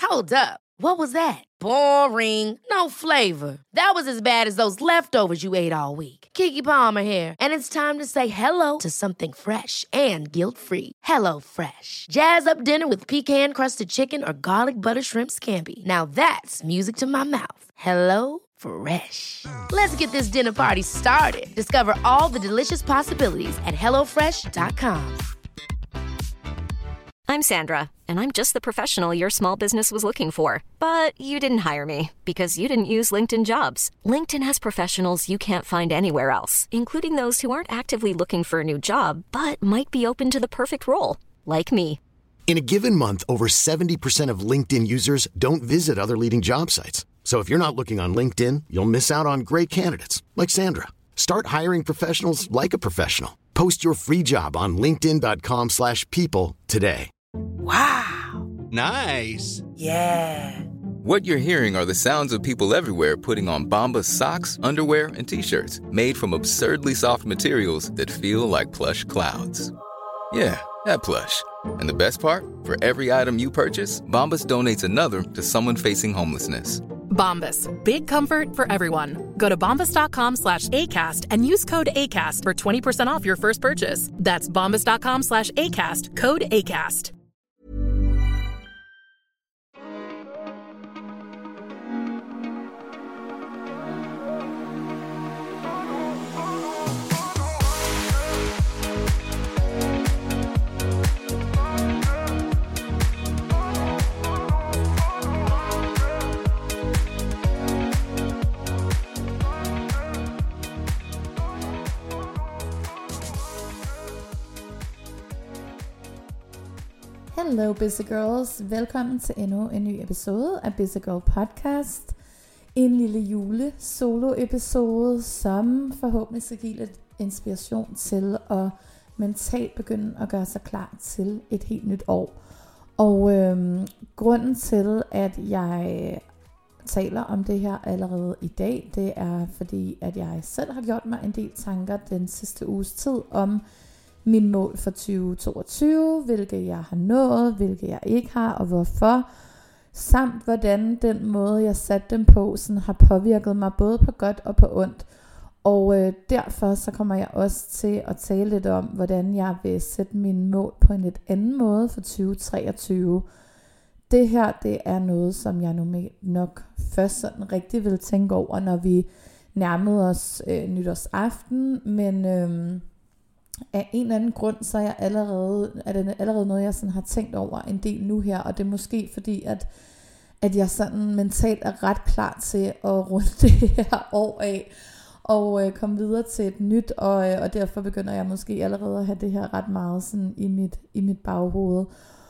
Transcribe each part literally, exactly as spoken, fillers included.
Hold up. What was that? Boring. No flavor. That was as bad as those leftovers you ate all week. Keke Palmer here, and it's time to say hello to something fresh and guilt-free. Hello Fresh. Jazz up dinner with pecan-crusted chicken or garlic butter shrimp scampi. Now that's music to my mouth. Hello Fresh. Let's get this dinner party started. Discover all the delicious possibilities at hello fresh dot com. I'm Sandra, and I'm just the professional your small business was looking for. But you didn't hire me because you didn't use LinkedIn Jobs. LinkedIn has professionals you can't find anywhere else, including those who aren't actively looking for a new job, but might be open to the perfect role, like me. In a given month, over seventy percent of LinkedIn users don't visit other leading job sites. So if you're not looking on LinkedIn, you'll miss out on great candidates like Sandra. Start hiring professionals like a professional. Post your free job on linkedin dot com slash people today. Wow. Nice. Yeah. What you're hearing are the sounds of people everywhere putting on Bombas socks, underwear, and T-shirts made from absurdly soft materials that feel like plush clouds. Yeah, that plush. And the best part? For every item you purchase, Bombas donates another to someone facing homelessness. Bombas. Big comfort for everyone. Go to bombas dot com slash ACAST and use code ACAST for twenty percent off your first purchase. That's bombas dot com slash ACAST. Code ACAST. Hello Busy Girls, velkommen til endnu en ny episode af Busy Girl Podcast. En lille jule solo episode, som forhåbentlig skal give lidt inspiration til at mentalt begynde at gøre sig klar til et helt nyt år. Og øhm, grunden til at jeg taler om det her allerede i dag, det er fordi at jeg selv har gjort mig en del tanker den sidste uges tid om mine mål for tyve toogtyve, hvilke jeg har nået, hvilke jeg ikke har, og hvorfor, samt hvordan den måde, jeg satte dem på, sådan har påvirket mig både på godt og på ondt. Og øh, derfor så kommer jeg også til at tale lidt om, hvordan jeg vil sætte mine mål på en lidt anden måde for tyve treogtyve. Det her, det er noget, som jeg normalt nok først sådan rigtig vil tænke over, når vi nærmede os øh, nytårsaften, men Øh, af en eller anden grund, så er jeg allerede, er det allerede noget, jeg sådan har tænkt over en del nu her, og det er måske fordi, at, at jeg sådan mentalt er ret klar til at runde det her år af, og øh, komme videre til et nyt, og, øh, og derfor begynder jeg måske allerede at have det her ret meget sådan i mit, i mit baghoved.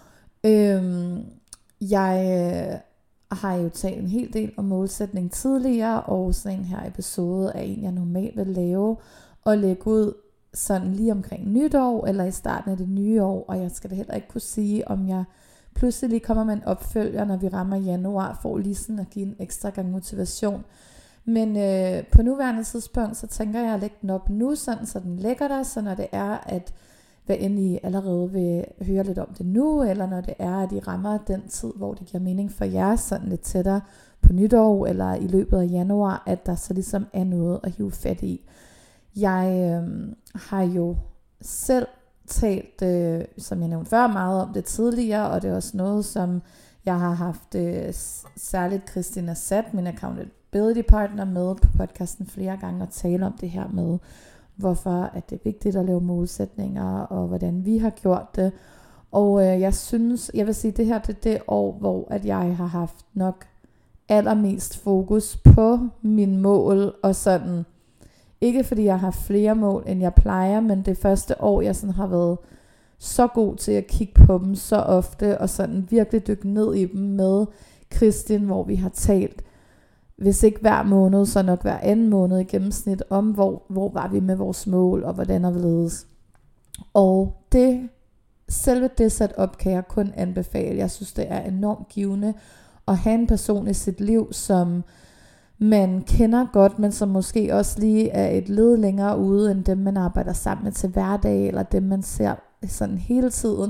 Øhm, jeg øh, har jo talt en hel del om målsætning tidligere, og sådan en her episode er en, jeg normalt vil lave, og lægge ud sådan lige omkring nytår, eller i starten af det nye år, og jeg skal da heller ikke kunne sige, om jeg pludselig lige kommer med en opfølger, når vi rammer januar, for lige sådan at give en ekstra gang motivation. Men øh, på nuværende tidspunkt, så tænker jeg at lægge den op nu, sådan, så den ligger der, så når det er, at hvad end I allerede vil høre lidt om det nu, eller når det er, at I rammer den tid, hvor det giver mening for jer, sådan lidt tættere på nytår, eller i løbet af januar, at der så ligesom er noget at hive fat i. Jeg øh, har jo selv talt, øh, som jeg nævnte før, meget om det tidligere, og det er også noget, som jeg har haft øh, særligt Christina Sat, min accountability partner, med på podcasten flere gange og tale om det her med, hvorfor at det er vigtigt at lave målsætninger, og hvordan vi har gjort det. Og øh, jeg synes, jeg vil sige, det her det er det år, hvor at jeg har haft nok allermest fokus på mine mål, og sådan, ikke fordi jeg har flere mål, end jeg plejer, men det første år, jeg sådan har været så god til at kigge på dem så ofte, og sådan virkelig dykke ned i dem med Kristin, hvor vi har talt, hvis ikke hver måned, så nok hver anden måned i gennemsnit, om hvor, hvor var vi med vores mål, og hvordan er vi ledes. Og det, selve det setup kan jeg kun anbefale. Jeg synes, det er enormt givende at have en person i sit liv, som man kender godt, men som måske også lige er et led længere ude, end dem man arbejder sammen med til hverdag, eller dem man ser sådan hele tiden,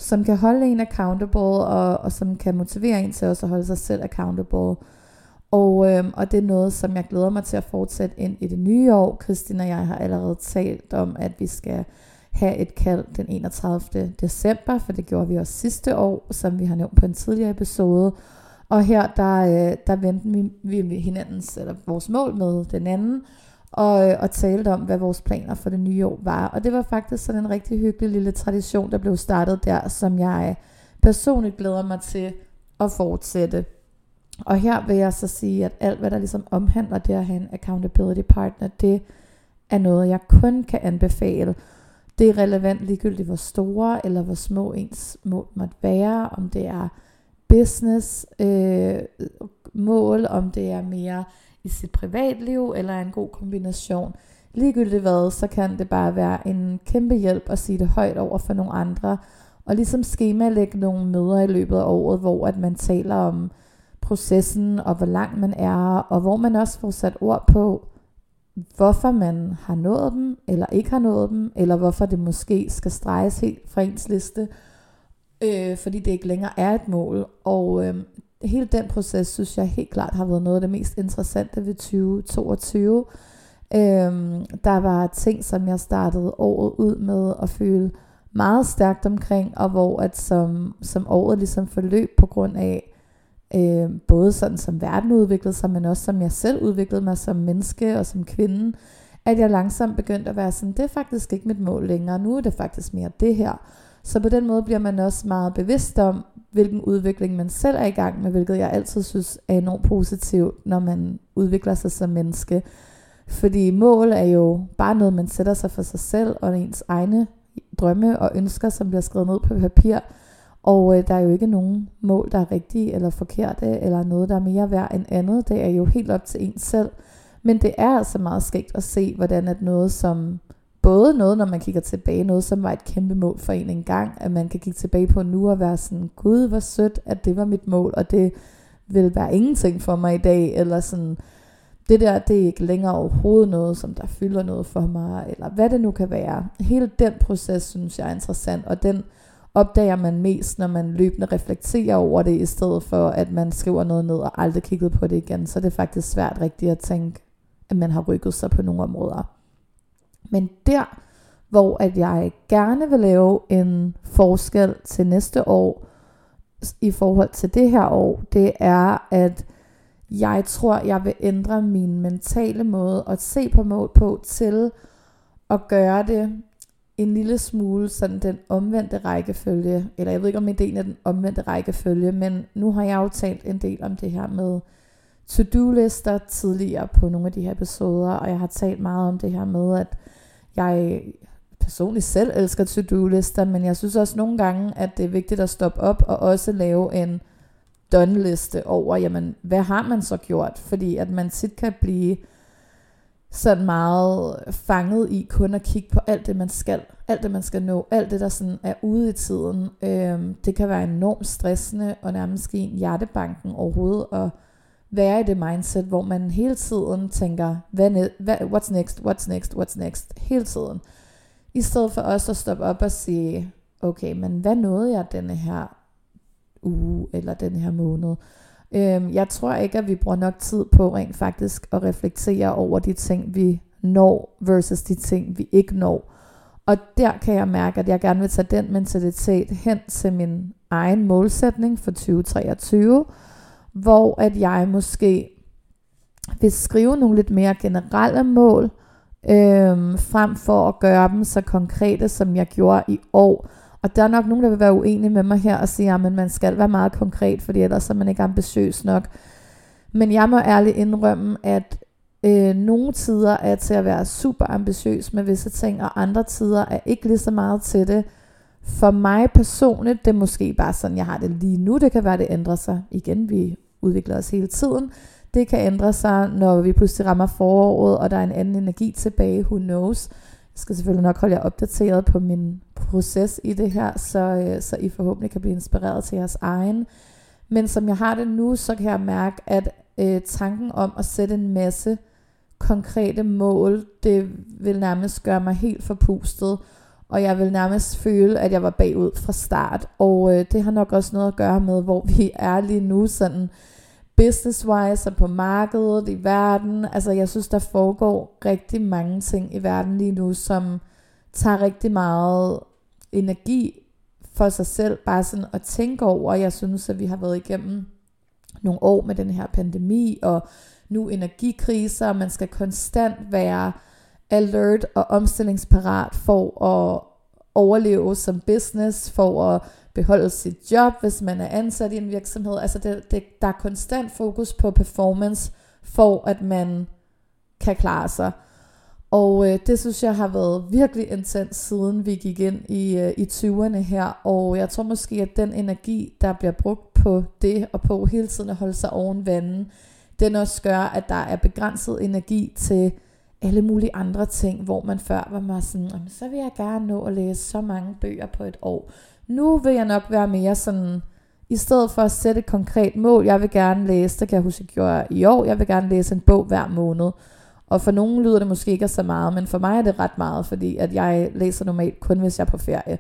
som kan holde en accountable, og, og som kan motivere en til også at holde sig selv accountable. Og, øhm, og det er noget, som jeg glæder mig til at fortsætte ind i det nye år. Christine og jeg har allerede talt om, at vi skal have et kald den enogtredivte december, for det gjorde vi også sidste år, som vi har nævnt på en tidligere episode. Og her, der, øh, der vendte vi, vi hinandens, eller vores mål med den anden, og, øh, og talte om, hvad vores planer for det nye år var. Og det var faktisk sådan en rigtig hyggelig lille tradition, der blev startet der, som jeg personligt glæder mig til at fortsætte. Og her vil jeg så sige, at alt hvad der ligesom omhandler det at have en accountability partner, det er noget, jeg kun kan anbefale. Det er relevant ligegyldigt hvor store eller hvor små ens mål måtte være, om det er business øh, mål, om det er mere i sit privatliv, eller en god kombination. Ligegyldigt hvad, så kan det bare være en kæmpe hjælp at sige det højt over for nogle andre, og ligesom skemalægge nogle møder i løbet af året, hvor at man taler om processen, og hvor langt man er, og hvor man også får sat ord på, hvorfor man har nået dem, eller ikke har nået dem, eller hvorfor det måske skal streges helt fra ens liste, øh, fordi det ikke længere er et mål. Og øh, hele den proces, synes jeg helt klart har været noget af det mest interessante ved tyve toogtyve. Øh, der var ting, som jeg startede året ud med at føle meget stærkt omkring, og hvor at som, som året ligesom forløb på grund af, Øh, både sådan som verden udviklede sig, men også som jeg selv udviklede mig som menneske og som kvinde, at jeg langsomt begyndte at være sådan, det er faktisk ikke mit mål længere, nu er det faktisk mere det her. Så på den måde bliver man også meget bevidst om, hvilken udvikling man selv er i gang med, hvilket jeg altid synes er enormt positivt, når man udvikler sig som menneske. Fordi mål er jo bare noget, man sætter sig for sig selv, og ens egne drømme og ønsker, som bliver skrevet ned på papir. Og øh, der er jo ikke nogen mål, der er rigtige eller forkerte, eller noget, der er mere værd end andet. Det er jo helt op til en selv. Men det er altså meget skægt at se, hvordan at noget som, både noget, når man kigger tilbage, noget som var et kæmpe mål for en engang, at man kan kigge tilbage på nu og være sådan, gud, hvor sødt, at det var mit mål, og det vil være ingenting for mig i dag, eller sådan, det der, det er ikke længere overhovedet noget, som der fylder noget for mig, eller hvad det nu kan være. Hele den proces, synes jeg er interessant, og den opdager man mest, når man løbende reflekterer over det, i stedet for at man skriver noget ned og aldrig kigget på det igen. Så det er faktisk svært rigtigt at tænke, at man har rykket sig på nogle områder. Men der, hvor at jeg gerne vil lave en forskel til næste år, i forhold til det her år, det er, at jeg tror, jeg vil ændre min mentale måde at se på mål på, til at gøre det en lille smule sådan den omvendte rækkefølge, eller jeg ved ikke om ideen er den omvendte rækkefølge, men nu har jeg jo talt en del om det her med to-do-lister tidligere på nogle af de her episoder, og jeg har talt meget om det her med, at jeg personligt selv elsker to-do-lister, men jeg synes også nogle gange, at det er vigtigt at stoppe op og også lave en done-liste over, jamen, hvad har man så gjort? Fordi at man tit kan blive sådan meget fanget i kun at kigge på alt det man skal, alt det man skal nå, alt det der sådan er ude i tiden. Øhm, det kan være enormt stressende og nærmest give en hjertebanken overhovedet at være i det mindset, hvor man hele tiden tænker, hvad ne- hvad, what's next, what's next, what's next, hele tiden. I stedet for også at stoppe op og sige, okay, men hvad nåede jeg denne her uge eller denne her måned? Jeg tror ikke, at vi bruger nok tid på rent faktisk at reflektere over de ting, vi når, versus de ting, vi ikke når. Og der kan jeg mærke, at jeg gerne vil tage den mentalitet hen til min egen målsætning for tyve treogtyve, hvor at jeg måske vil skrive nogle lidt mere generelle mål, øhm, frem for at gøre dem så konkrete, som jeg gjorde i år. Og der er nok nogen, der vil være uenige med mig her og sige, at man skal være meget konkret, fordi ellers er man ikke ambitiøs nok. Men jeg må ærligt indrømme, at øh, nogle tider er til at være super ambitiøs med visse ting, og andre tider er ikke lige så meget til det. For mig personligt, det er måske bare sådan, jeg har det lige nu. Det kan være, det ændrer sig. Igen, vi udvikler os hele tiden. Det kan ændre sig, når vi pludselig rammer foråret, og der er en anden energi tilbage. Who knows? Jeg skal selvfølgelig nok holde jer opdateret på min proces i det her, så, øh, så I forhåbentlig kan blive inspireret til jeres egen. Men som jeg har det nu, så kan jeg mærke, at øh, tanken om at sætte en masse konkrete mål, det vil nærmest gøre mig helt forpustet. og jeg vil nærmest føle, at jeg var bagud fra start. Og øh, det har nok også noget at gøre med, hvor vi er lige nu, sådan business-wise og på markedet i verden. Altså jeg synes, der foregår rigtig mange ting i verden lige nu, som tager rigtig meget energi for sig selv, bare sådan at tænke over. Jeg synes, at vi har været igennem nogle år med den her pandemi, og nu energikriser, og man skal konstant være alert og omstillingsparat for at overleve som business, for at beholde sit job, hvis man er ansat i en virksomhed. Altså det, det, der er konstant fokus på performance, for at man kan klare sig. Og øh, det synes jeg har været virkelig intens, siden vi gik ind i, øh, i tyverne her. Og jeg tror måske, at den energi, der bliver brugt på det, og på hele tiden at holde sig oven vandet, den også gør, at der er begrænset energi til alle mulige andre ting, hvor man før var meget sådan, så vil jeg gerne nå at læse så mange bøger på et år. Nu vil jeg nok være mere sådan, i stedet for at sætte et konkret mål, jeg vil gerne læse, det kan jeg huske, jeg gjorde i år, jeg vil gerne læse en bog hver måned. Og for nogen lyder det måske ikke så meget, men for mig er det ret meget, fordi at jeg læser normalt kun, hvis jeg er på ferie.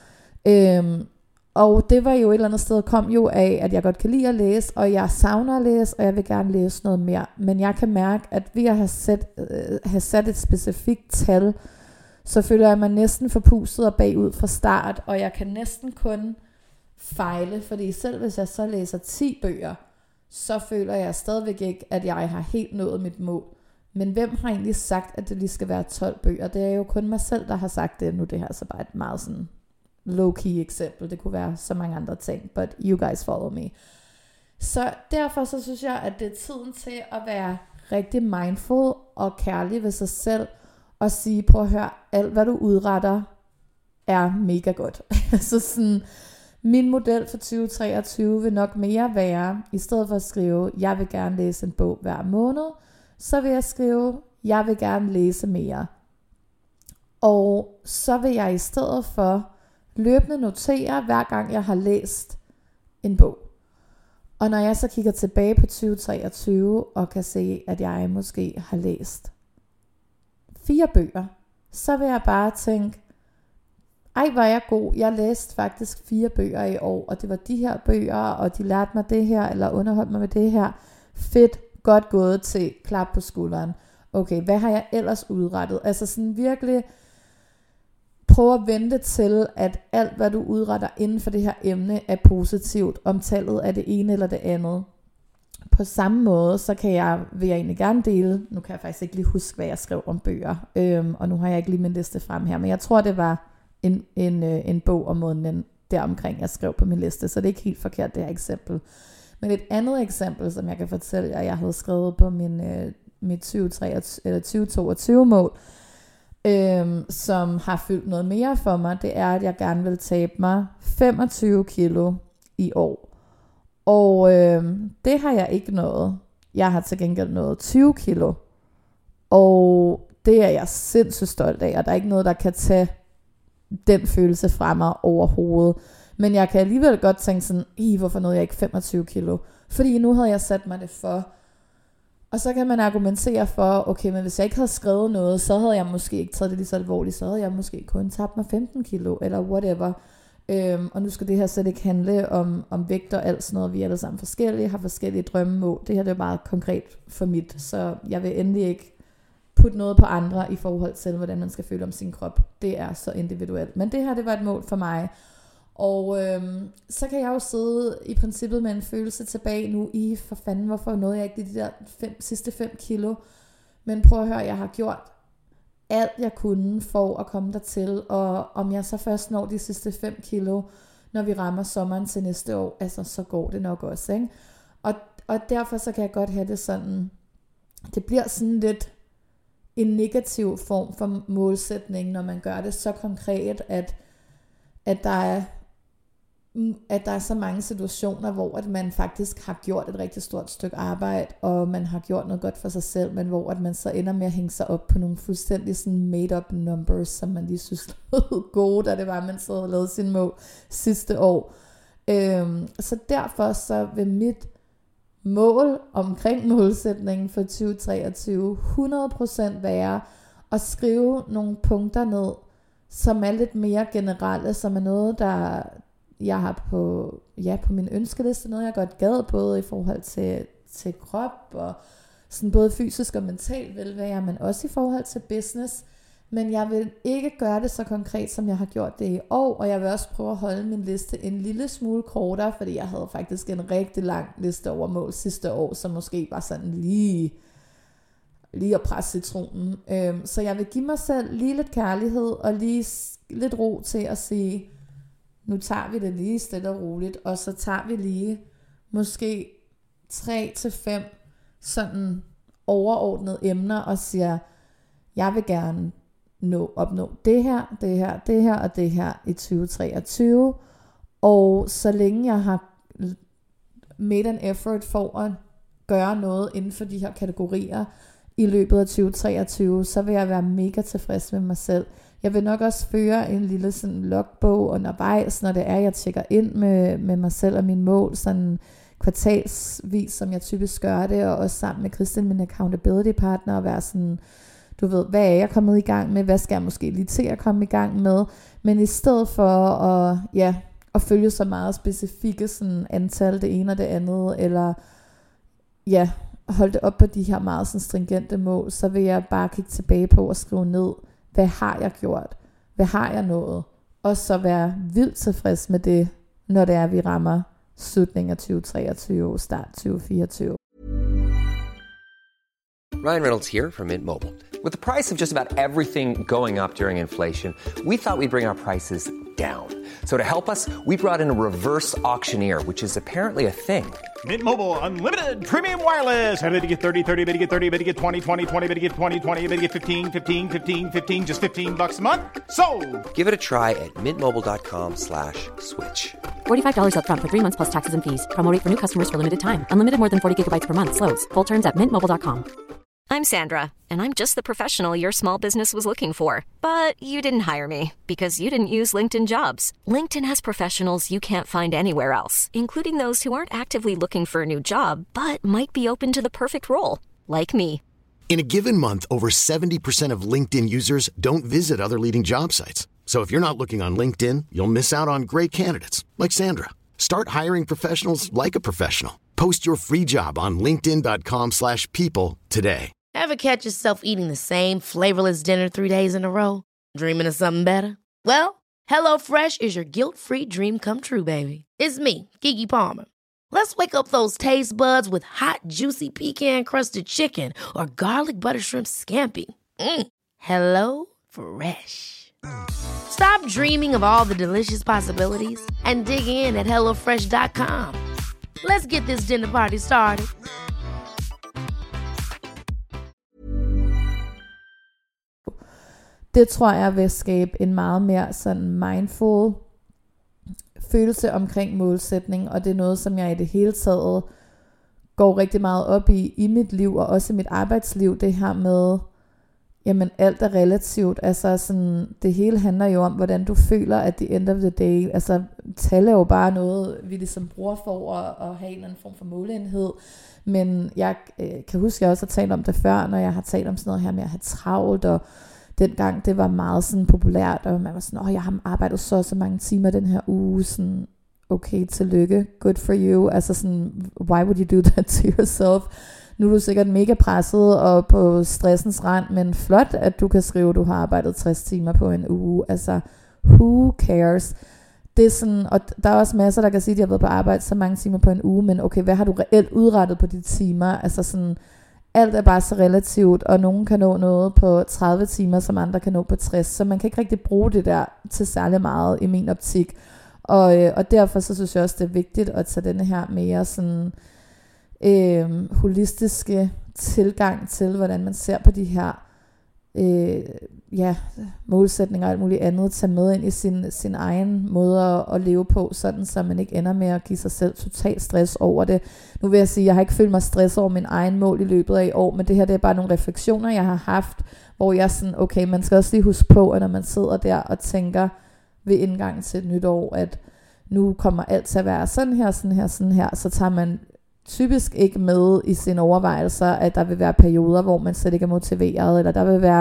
Øhm, og det var jo et eller andet sted, kom jo af, at jeg godt kan lide at læse, og jeg savner at læse, og jeg vil gerne læse noget mere. Men jeg kan mærke, at ved at have sat, øh, have sat et specifikt tal, så føler jeg mig næsten forpustet og bagud fra start, og jeg kan næsten kun fejle, fordi selv hvis jeg så læser ti bøger, så føler jeg stadigvæk ikke, at jeg har helt nået mit mål. Men hvem har egentlig sagt, at det lige skal være tolv bøger? Det er jo kun mig selv, der har sagt det. Nu det her er så bare et meget sådan low-key eksempel. Det kunne være så mange andre ting, but you guys follow me. Så derfor så synes jeg, at det er tiden til at være rigtig mindful og kærlig ved sig selv, og sige, prøv at høre, alt hvad du udretter er mega godt. Så sådan, min model for tyve treogtyve vil nok mere være, i stedet for at skrive, jeg vil gerne læse en bog hver måned, så vil jeg skrive, jeg vil gerne læse mere. Og så vil jeg i stedet for løbende notere, hver gang jeg har læst en bog. Og når jeg så kigger tilbage på tyve treogtyve, og kan se, at jeg måske har læst fire bøger, så vil jeg bare tænke, ej hvor er jeg god, jeg læste faktisk fire bøger i år, og det var de her bøger, og de lærte mig det her, eller underholdt mig med det her. Fedt, godt gået, til klap på skulderen. Okay, hvad har jeg ellers udrettet? Altså sådan virkelig prøv at vente til, at alt hvad du udretter inden for det her emne er positivt, omtalt af det ene eller det andet. På samme måde, så kan jeg, vil jeg egentlig gerne dele, nu kan jeg faktisk ikke lige huske, hvad jeg skrev om bøger, øhm, og nu har jeg ikke lige min liste frem her, men jeg tror, det var en, en, øh, en bog om måneden deromkring, jeg skrev på min liste, så det er ikke helt forkert, det her eksempel. Men et andet eksempel, som jeg kan fortælle, at jeg havde skrevet på min, øh, mit tyve toogtyve mål, øhm, som har fyldt noget mere for mig, det er, at jeg gerne vil tabe mig femogtyve kilo i år. Og øh, det har jeg ikke nået. Jeg har til gengæld nået tyve kilo. Og det er jeg sindssygt stolt af. Og der er ikke noget, der kan tage den følelse fra mig overhovedet. Men jeg kan alligevel godt tænke sådan, i hvorfor nåede jeg ikke femogtyve kilo? Fordi nu havde jeg sat mig det for. Og så kan man argumentere for, okay, men hvis jeg ikke havde skrevet noget, så havde jeg måske ikke taget det lige så alvorligt. Så havde jeg måske kun tabt mig femten kilo, eller whatever. Øhm, og nu skal det her slet ikke handle om, om vægt og alt sådan noget. Vi er alle sammen forskellige, har forskellige drømmemål. Det her det er meget konkret for mit, så jeg vil endelig ikke putte noget på andre i forhold til, hvordan man skal føle om sin krop. Det er så individuelt. Men det her, det var et mål for mig. Og øhm, så kan jeg jo sidde i princippet med en følelse tilbage nu i, for fanden, hvorfor nåede jeg ikke de der fem, sidste fem kilo. Men prøv at høre, jeg har gjort alt jeg kunne for at komme dertil, og om jeg så først når de sidste fem kilo, når vi rammer sommeren til næste år, altså så går det nok også, ikke? Og, og derfor så kan jeg godt have det sådan, det bliver sådan lidt en negativ form for målsætning, når man gør det så konkret, at, at der er at der er så mange situationer, hvor at man faktisk har gjort et rigtig stort stykke arbejde, og man har gjort noget godt for sig selv, men hvor at man så ender med at hænge sig op på nogle fuldstændig sådan made up numbers, som man lige synes lød gode, da det var, at man så havde lavet sin mål sidste år. Øhm, så derfor så vil mit mål omkring målsætningen for tyve treogtyve hundrede procent være at skrive nogle punkter ned, som er lidt mere generelle, som er noget, der jeg har på, ja, på min ønskeliste, noget jeg godt gad, både i forhold til, til krop, og sådan både fysisk og mentalt velvære, men også i forhold til business. Men jeg vil ikke gøre det så konkret, som jeg har gjort det i år, og jeg vil også prøve at holde min liste en lille smule kortere, fordi jeg havde faktisk en rigtig lang liste over mål sidste år, som måske var sådan lige, lige at presse citronen. Øhm, så jeg vil give mig selv lige lidt kærlighed, og lige lidt ro til at sige, nu tager vi det lige stille og roligt, og så tager vi lige måske tre til fem sådan overordnede emner, og siger, jeg vil gerne nå, opnå det her, det her, det her og det her i tyve treogtyve, og så længe jeg har made an effort for at gøre noget inden for de her kategorier i løbet af tyve treogtyve, så vil jeg være mega tilfreds med mig selv. Jeg vil nok også føre en lille sådan logbog undervejs, når det er, jeg tjekker ind med, med mig selv og mine mål, sådan kvartalsvis, som jeg typisk gør det, og også sammen med Christian, min accountability partner, og være sådan, du ved, hvad er jeg kommet i gang med, hvad skal jeg måske lige til at komme i gang med, men i stedet for at, ja, at følge så meget specifikke sådan antal, det ene og det andet, eller ja, holde det op på de her meget sådan stringente mål, så vil jeg bare kigge tilbage på og skrive ned, hvad har jeg gjort, hvad har jeg nået, og så være vildt tilfreds med det, når det er, vi rammer slutningen af tyve treogtyve, start tyve fireogtyve. Ryan Reynolds here from Mint Mobile. With the price of just about everything going up during inflation, we thought we'd bring our prices down. So to help us, we brought in a reverse auctioneer, which is apparently a thing. Mint Mobile Unlimited Premium Wireless. How to get thirty, thirty, how to get thirty, how to get twenty, twenty, twenty, how to get twenty, twenty, how to get fifteen, fifteen, fifteen, fifteen, just fifteen bucks a month? Sold! Give it a try at mintmobile.com slash switch. forty-five dollars up front for three months plus taxes and fees. Promo rate for new customers for limited time. Unlimited more than forty gigabytes per month. Slows full terms at mint mobile dot com. I'm Sandra, and I'm just the professional your small business was looking for. But you didn't hire me because you didn't use LinkedIn Jobs. LinkedIn has professionals you can't find anywhere else, including those who aren't actively looking for a new job, but might be open to the perfect role, like me. In a given month, over seventy percent of LinkedIn users don't visit other leading job sites. So if you're not looking on LinkedIn, you'll miss out on great candidates like Sandra. Start hiring professionals like a professional. Post your free job on linkedin dot com slash people today. Ever catch yourself eating the same flavorless dinner three days in a row? Dreaming of something better? Well, HelloFresh is your guilt-free dream come true, baby. It's me, Keke Palmer. Let's wake up those taste buds with hot, juicy pecan-crusted chicken or garlic butter shrimp scampi. Mm. Hello Fresh. Stop dreaming of all the delicious possibilities and dig in at hello fresh dot com. Let's get this dinner party started. Det tror jeg vil skabe en meget mere sådan mindful følelse omkring målsætning, og det er noget, som jeg i det hele taget går rigtig meget op i i mit liv, og også i mit arbejdsliv, det her med, jamen alt er relativt, altså sådan, det hele handler jo om, hvordan du føler at the end of the day, altså tal er jo bare noget, vi ligesom bruger for at, at have en eller anden form for måleenhed, men jeg øh, kan huske, at jeg også har talt om det før, når jeg har talt om sådan noget her med at have travlt, og dengang det var meget sådan populært, og man var sådan, åh, jeg har arbejdet så så mange timer den her uge, sådan, okay, tillykke, good for you, altså sådan, why would you do that to yourself? Nu er du sikkert mega presset og på stressens rand, men flot, at du kan skrive, at du har arbejdet tres timer på en uge, altså, who cares? Det er sådan, og der er også masser, der kan sige, at de har været på arbejde så mange timer på en uge, men okay, hvad har du reelt udrettet på de timer? Altså sådan, alt er bare så relativt, og nogen kan nå noget på tredive timer, som andre kan nå på tres, så man kan ikke rigtig bruge det der til særlig meget i min optik. Og, øh, og derfor så synes jeg også, det er vigtigt at tage denne her mere sådan øh, holistiske tilgang til, hvordan man ser på de her øh, ja, målsætninger og alt muligt andet, tage med ind i sin, sin egen måde at, at leve på, sådan så man ikke ender med at give sig selv total stress over det. Nu vil jeg sige, at jeg har ikke følt mig stress over min egen mål i løbet af i år, men det her det er bare nogle refleksioner, jeg har haft, hvor jeg sådan, okay, man skal også lige huske på, at når man sidder der og tænker ved indgangen til et nyt år, at nu kommer alt til at være sådan her, sådan her, sådan her, så tager man typisk ikke med i sine overvejelser, at der vil være perioder, hvor man slet ikke er motiveret, eller der vil være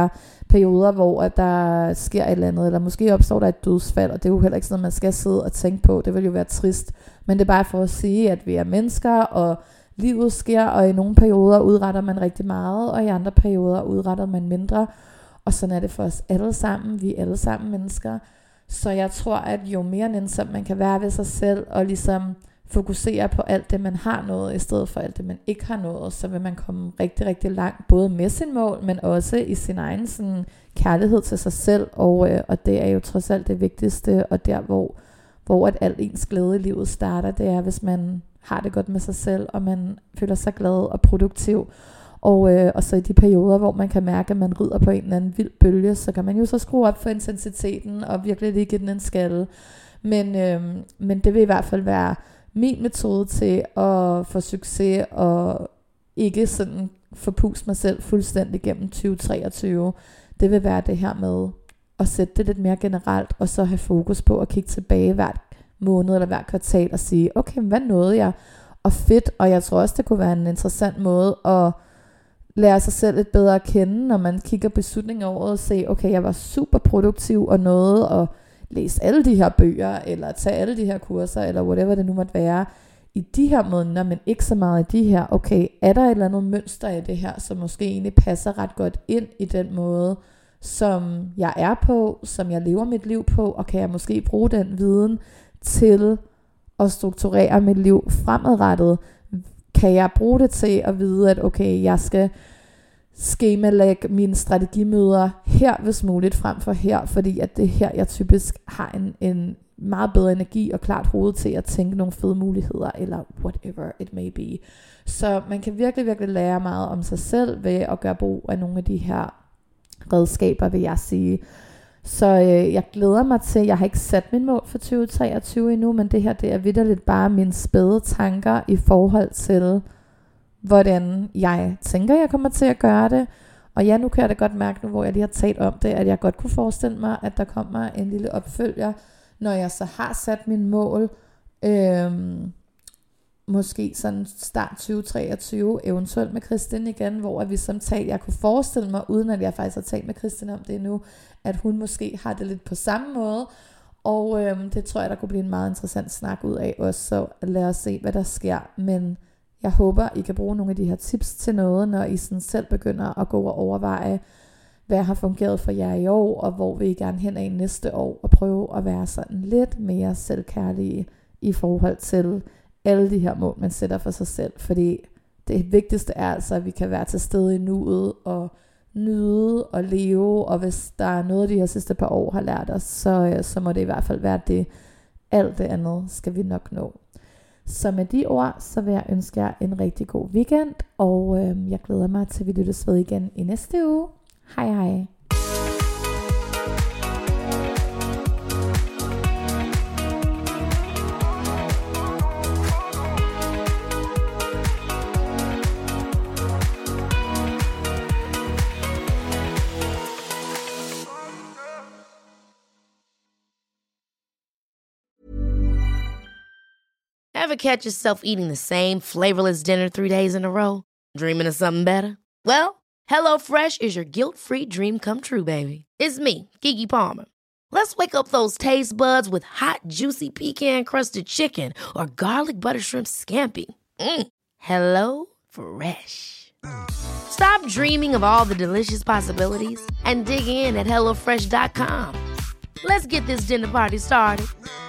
perioder, hvor at der sker et eller andet, eller måske opstår der et dødsfald, og det er jo heller ikke sådan noget, man skal sidde og tænke på. Det vil jo være trist. Men det er bare for at sige, at vi er mennesker, og livet sker, og i nogle perioder udretter man rigtig meget, og i andre perioder udretter man mindre. Og sådan er det for os alle sammen. Vi er alle sammen mennesker. Så jeg tror, at jo mere nænsom man kan være ved sig selv, og ligesom fokusere på alt det, man har nået, i stedet for alt det, man ikke har nået, så vil man komme rigtig, rigtig langt, både med sin mål, men også i sin egen sådan, kærlighed til sig selv, og, øh, og det er jo trods alt det vigtigste, og der, hvor, hvor at alt ens glæde i livet starter, det er, hvis man har det godt med sig selv, og man føler sig glad og produktiv, og, øh, og så i de perioder, hvor man kan mærke, at man rider på en eller anden vild bølge, så kan man jo så skrue op for intensiteten, og virkelig lige give den en skalle, men, øh, men det vil i hvert fald være min metode til at få succes og ikke sådan forpuse mig selv fuldstændig gennem tyve treogtyve. Det vil være det her med at sætte det lidt mere generelt, og så have fokus på at kigge tilbage hvert måned eller hvert kvartal og sige, okay, hvad nåede jeg? Og fedt, og jeg tror også, det kunne være en interessant måde at lære sig selv lidt bedre at kende, når man kigger beslutninger over og se, okay, jeg var super produktiv og nåede at læse alle de her bøger, eller tage alle de her kurser, eller whatever det nu måtte være, i de her måneder, men ikke så meget i de her. Okay, er der et eller andet mønster i det her, som måske egentlig passer ret godt ind i den måde, som jeg er på, som jeg lever mit liv på, og kan jeg måske bruge den viden til at strukturere mit liv fremadrettet? Kan jeg bruge det til at vide, at okay, jeg skal skemalægge mine strategimøder her, hvis muligt, frem for her, fordi at det her, jeg typisk har en, en meget bedre energi og klart hoved til at tænke nogle fede muligheder, eller whatever it may be. Så man kan virkelig, virkelig lære meget om sig selv ved at gøre brug af nogle af de her redskaber, vil jeg sige. Så øh, jeg glæder mig til, jeg har ikke sat min mål for tyve treogtyve endnu, men det her, det er vitterligt bare mine spæde tanker i forhold til, hvordan jeg tænker, jeg kommer til at gøre det. Og ja, nu kan jeg da godt mærke nu, hvor jeg lige har talt om det, at jeg godt kunne forestille mig, at der kommer en lille opfølger, når jeg så har sat min mål, øhm, måske sådan start tyve treogtyve, eventuelt med Kristin igen, hvor vi som talt, jeg kunne forestille mig, uden at jeg faktisk har talt med Kristin om det endnu, at hun måske har det lidt på samme måde, og øhm, det tror jeg, der kunne blive en meget interessant snak ud af også, så lad os se, hvad der sker. Men jeg håber, I kan bruge nogle af de her tips til noget, når I sådan selv begynder at gå og overveje, hvad har fungeret for jer i år, og hvor vil I gerne hen af næste år, og prøve at være sådan lidt mere selvkærlige i forhold til alle de her mål, man sætter for sig selv. Fordi det vigtigste er altså, at vi kan være til stede i nuet, og nyde og leve, og hvis der er noget, de her sidste par år har lært os, så, så må det i hvert fald være det. Alt det andet skal vi nok nå. Så med de ord, så vil jeg ønske jer en rigtig god weekend, og øh, jeg glæder mig til, at vi lyttes ved igen i næste uge. Hej hej. Ever catch yourself eating the same flavorless dinner three days in a row? Dreaming of something better? Well, HelloFresh is your guilt-free dream come true, baby. It's me, Keke Palmer. Let's wake up those taste buds with hot, juicy pecan-crusted chicken or garlic butter shrimp scampi. Mm. Hello Fresh. Stop dreaming of all the delicious possibilities and dig in at hello fresh dot com. Let's get this dinner party started.